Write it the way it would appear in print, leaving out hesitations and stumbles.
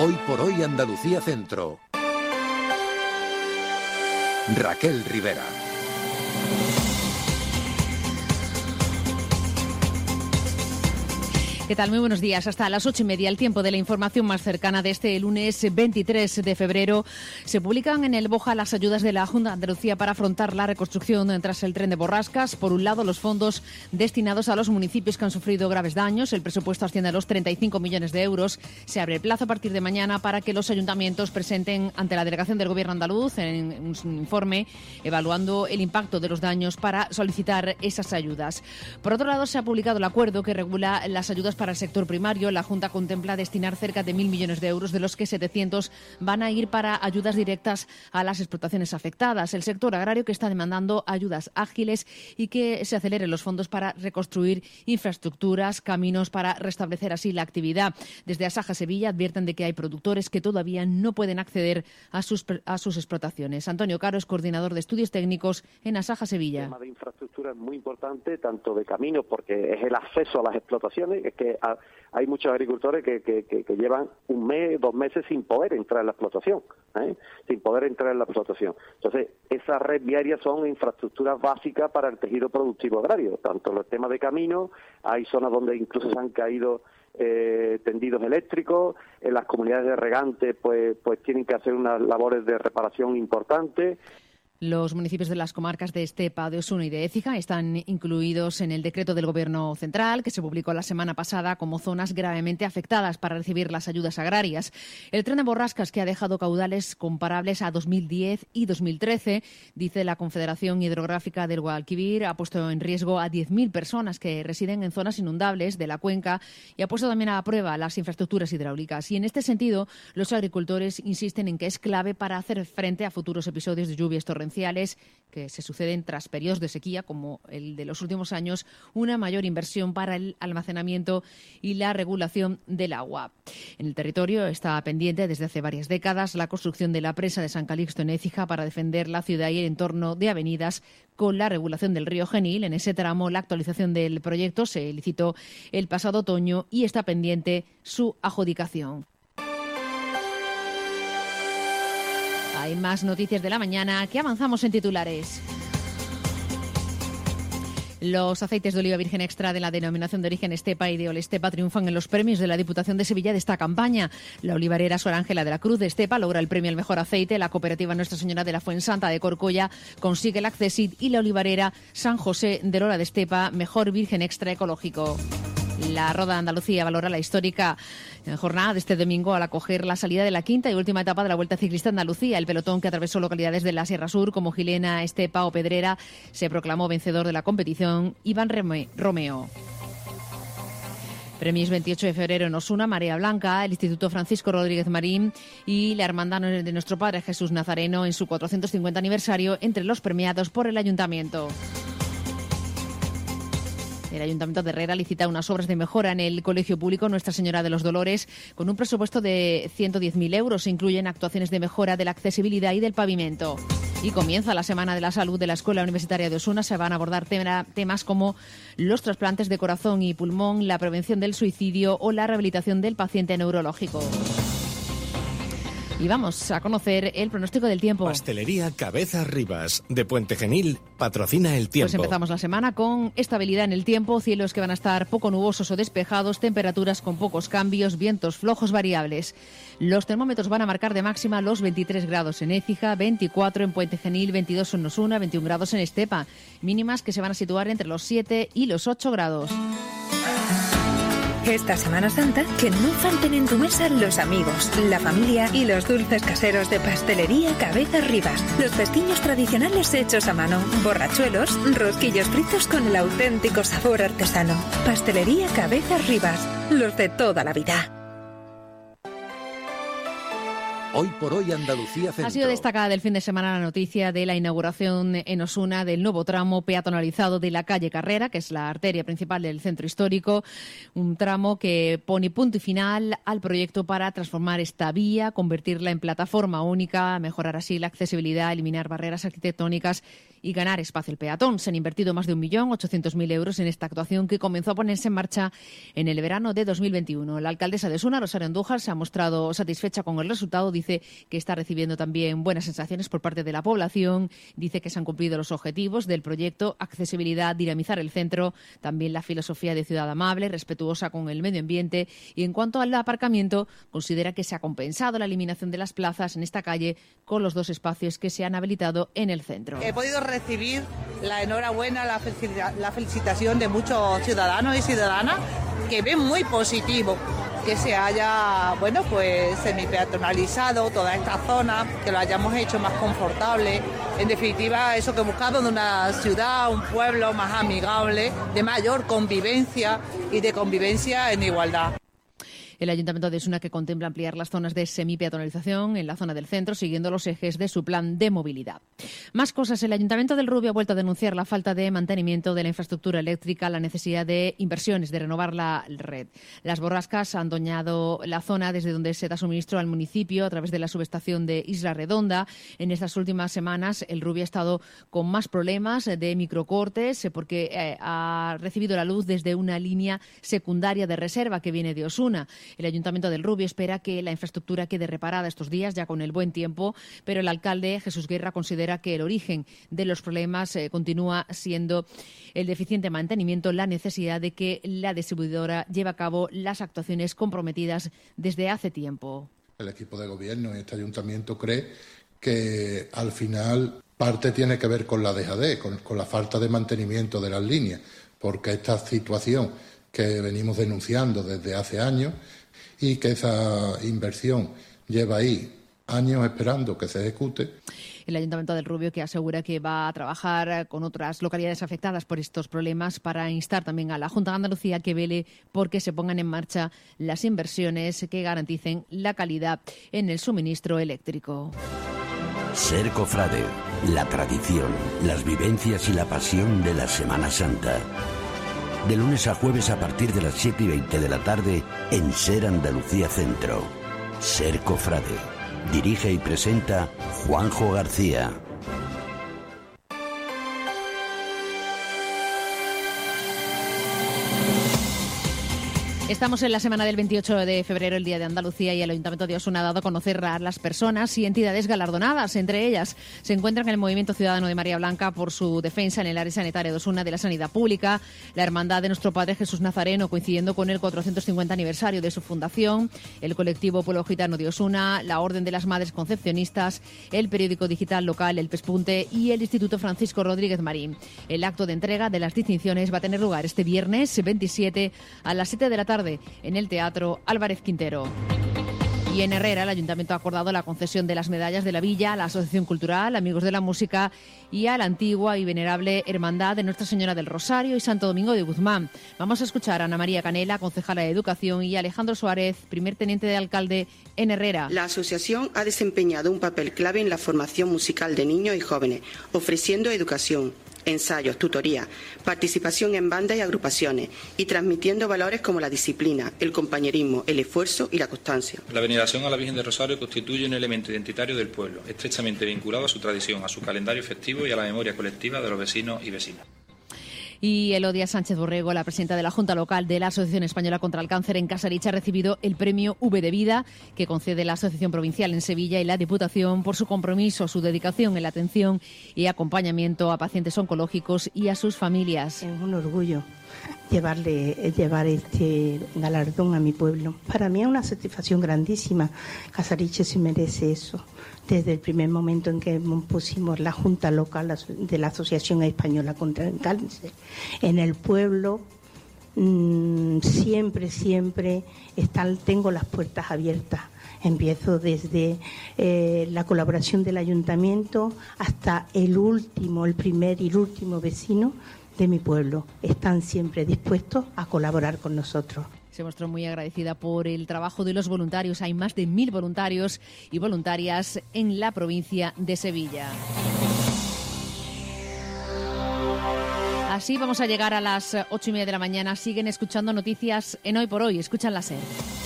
Hoy por hoy Andalucía Centro. Raquel Rivera. ¿Qué tal? Muy buenos días. Hasta las 8:30, el tiempo de la información más cercana de este lunes 23 de febrero. Se publican en el BOJA las ayudas de la Junta de Andalucía para afrontar la reconstrucción tras el tren de borrascas. Por un lado, los fondos destinados a los municipios que han sufrido graves daños. El presupuesto asciende a los 35 millones de euros. Se abre el plazo a partir de mañana para que los ayuntamientos presenten ante la delegación del Gobierno andaluz en un informe evaluando el impacto de los daños para solicitar esas ayudas. Por otro lado, se ha publicado el acuerdo que regula las ayudas para el sector primario. La Junta contempla destinar cerca de 1.000 millones de euros, de los que 700 van a ir para ayudas directas a las explotaciones afectadas. El sector agrario, que está demandando ayudas ágiles y que se aceleren los fondos para reconstruir infraestructuras, caminos, para restablecer así la actividad. Desde Asaja Sevilla advierten de que hay productores que todavía no pueden acceder a sus explotaciones. Antonio Caro es coordinador de estudios técnicos en Asaja Sevilla. El tema de infraestructura es muy importante, tanto de caminos, porque es el acceso a las explotaciones. Es que hay muchos agricultores que llevan un mes, 2 meses sin poder entrar en la explotación, Entonces, esa red viaria son infraestructuras básicas para el tejido productivo agrario, tanto los temas de caminos, hay zonas donde incluso se han caído tendidos eléctricos, en las comunidades de regantes pues tienen que hacer unas labores de reparación importantes. Los municipios de las comarcas de Estepa, de Osuna y de Écija están incluidos en el decreto del Gobierno central, que se publicó la semana pasada como zonas gravemente afectadas para recibir las ayudas agrarias. El tren de borrascas, que ha dejado caudales comparables a 2010 y 2013, dice la Confederación Hidrográfica del Guadalquivir, ha puesto en riesgo a 10.000 personas que residen en zonas inundables de la cuenca y ha puesto también a prueba las infraestructuras hidráulicas. Y en este sentido, los agricultores insisten en que es clave para hacer frente a futuros episodios de lluvias torrenciales que se suceden tras periodos de sequía como el de los últimos años, una mayor inversión para el almacenamiento y la regulación del agua. En el territorio está pendiente desde hace varias décadas la construcción de la presa de San Calixto en Écija para defender la ciudad y el entorno de avenidas con la regulación del río Genil. En ese tramo, la actualización del proyecto se licitó el pasado otoño y está pendiente su adjudicación. Hay más noticias de la mañana que avanzamos en titulares. Los aceites de oliva virgen extra de la denominación de origen Estepa y de Olestepa triunfan en los premios de la Diputación de Sevilla de esta campaña. La olivarera Sor Ángela de la Cruz de Estepa logra el premio al mejor aceite, la cooperativa Nuestra Señora de la Fuensanta de Corcolla consigue el Accesit y la olivarera San José de Lora de Estepa mejor virgen extra ecológico. La Roda de Andalucía valora la histórica jornada de este domingo al acoger la salida de la quinta y última etapa de la Vuelta Ciclista Andalucía. El pelotón, que atravesó localidades de la Sierra Sur como Gilena, Estepa o Pedrera, se proclamó vencedor de la competición Iván Romeo. Premios 28 de febrero en Osuna, Marea Blanca, el Instituto Francisco Rodríguez Marín y la Hermandad de Nuestro Padre Jesús Nazareno en su 450 aniversario entre los premiados por el Ayuntamiento. El Ayuntamiento de Herrera licita unas obras de mejora en el Colegio Público Nuestra Señora de los Dolores con un presupuesto de 110.000 euros. Se incluyen actuaciones de mejora de la accesibilidad y del pavimento. Y comienza la Semana de la Salud de la Escuela Universitaria de Osuna. Se van a abordar temas como los trasplantes de corazón y pulmón, la prevención del suicidio o la rehabilitación del paciente neurológico. Y vamos a conocer el pronóstico del tiempo. Pastelería Cabezas Rivas, de Puente Genil, patrocina el tiempo. Pues empezamos la semana con estabilidad en el tiempo, cielos que van a estar poco nubosos o despejados, temperaturas con pocos cambios, vientos flojos variables. Los termómetros van a marcar de máxima los 23 grados en Écija, 24 en Puente Genil, 22 en Osuna, 21 grados en Estepa. Mínimas que se van a situar entre los 7 y los 8 grados. Esta Semana Santa, que no falten en tu mesa los amigos, la familia y los dulces caseros de Pastelería Cabezas Rivas. Los festiños tradicionales hechos a mano, borrachuelos, rosquillos fritos con el auténtico sabor artesano. Pastelería Cabezas Rivas, los de toda la vida. Hoy por hoy Andalucía Centro. Ha sido destacada del fin de semana la noticia de la inauguración en Osuna del nuevo tramo peatonalizado de la calle Carrera, que es la arteria principal del centro histórico. Un tramo que pone punto y final al proyecto para transformar esta vía, convertirla en plataforma única, mejorar así la accesibilidad, eliminar barreras arquitectónicas y ganar espacio al peatón. Se han invertido más de 1.800.000 euros en esta actuación que comenzó a ponerse en marcha en el verano de 2021. La alcaldesa de Osuna, Rosario Andújar, se ha mostrado satisfecha con el resultado. Dice que está recibiendo también buenas sensaciones por parte de la población. Dice que se han cumplido los objetivos del proyecto: accesibilidad, dinamizar el centro, también la filosofía de ciudad amable, respetuosa con el medio ambiente. Y en cuanto al aparcamiento, considera que se ha compensado la eliminación de las plazas en esta calle con los 2 espacios que se han habilitado en el centro. He podido recibir la enhorabuena, la felicitación de muchos ciudadanos y ciudadanas que ven muy positivo que se haya, semipeatonalizado toda esta zona, que lo hayamos hecho más confortable. En definitiva, eso que buscamos de una ciudad, un pueblo más amigable, de mayor convivencia y de convivencia en igualdad. El Ayuntamiento de Osuna, que contempla ampliar las zonas de semipeatonalización en la zona del centro, siguiendo los ejes de su plan de movilidad. Más cosas. El Ayuntamiento del Rubio ha vuelto a denunciar la falta de mantenimiento de la infraestructura eléctrica, la necesidad de inversiones, de renovar la red. Las borrascas han dañado la zona desde donde se da suministro al municipio a través de la subestación de Isla Redonda. En estas últimas semanas, el Rubio ha estado con más problemas de microcortes porque ha recibido la luz desde una línea secundaria de reserva que viene de Osuna. El Ayuntamiento del Rubio espera que la infraestructura quede reparada estos días, ya con el buen tiempo, pero el alcalde Jesús Guerra considera que el origen de los problemas continúa siendo el deficiente mantenimiento, la necesidad de que la distribuidora lleve a cabo las actuaciones comprometidas desde hace tiempo. El equipo de gobierno y este ayuntamiento cree que al final parte tiene que ver con la dejadez, con la falta de mantenimiento de las líneas, porque esta situación que venimos denunciando desde hace años y que esa inversión lleva ahí años esperando que se ejecute. El Ayuntamiento del Rubio, que asegura que va a trabajar con otras localidades afectadas por estos problemas para instar también a la Junta de Andalucía que vele porque se pongan en marcha las inversiones que garanticen la calidad en el suministro eléctrico. Ser cofrade, la tradición, las vivencias y la pasión de la Semana Santa. De lunes a jueves a partir de las 7:20 de la tarde en Ser Andalucía Centro. Ser cofrade. Dirige y presenta Juanjo García. Estamos en la semana del 28 de febrero, el Día de Andalucía, y el Ayuntamiento de Osuna ha dado a conocer a las personas y entidades galardonadas. Entre ellas se encuentran el Movimiento Ciudadano de María Blanca por su defensa en el área sanitaria de Osuna de la sanidad pública, la Hermandad de Nuestro Padre Jesús Nazareno, coincidiendo con el 450 aniversario de su fundación, el colectivo Pueblo Gitano de Osuna, la Orden de las Madres Concepcionistas, el periódico digital local El Pespunte y el Instituto Francisco Rodríguez Marín. El acto de entrega de las distinciones va a tener lugar este viernes 27 a las 7 de la tarde en el Teatro Álvarez Quintero. Y en Herrera, el Ayuntamiento ha acordado la concesión de las medallas de la Villa a la Asociación Cultural, Amigos de la Música y a la antigua y venerable Hermandad de Nuestra Señora del Rosario y Santo Domingo de Guzmán. Vamos a escuchar a Ana María Canela, concejala de Educación, y a Alejandro Suárez, primer teniente de alcalde en Herrera. La asociación ha desempeñado un papel clave en la formación musical de niños y jóvenes, ofreciendo educación, ensayos, tutoría, participación en bandas y agrupaciones y transmitiendo valores como la disciplina, el compañerismo, el esfuerzo y la constancia. La veneración a la Virgen del Rosario constituye un elemento identitario del pueblo, estrechamente vinculado a su tradición, a su calendario festivo y a la memoria colectiva de los vecinos y vecinas. Y Elodia Sánchez Borrego, la presidenta de la Junta Local de la Asociación Española contra el Cáncer en Casariche, ha recibido el premio V de Vida que concede la Asociación Provincial en Sevilla y la Diputación por su compromiso, su dedicación en la atención y acompañamiento a pacientes oncológicos y a sus familias. Es un orgullo llevar este galardón a mi pueblo. Para mí es una satisfacción grandísima. Casariche se merece eso. Desde el primer momento en que pusimos la Junta Local de la Asociación Española contra el Cáncer en el pueblo, siempre tengo las puertas abiertas. Empiezo desde la colaboración del ayuntamiento hasta el primer y el último vecino de mi pueblo. Están siempre dispuestos a colaborar con nosotros. Se mostró muy agradecida por el trabajo de los voluntarios. Hay más de 1.000 voluntarios y voluntarias en la provincia de Sevilla. Así vamos a llegar a las 8:30 de la mañana. Siguen escuchando noticias en Hoy por Hoy. Escuchan la SER.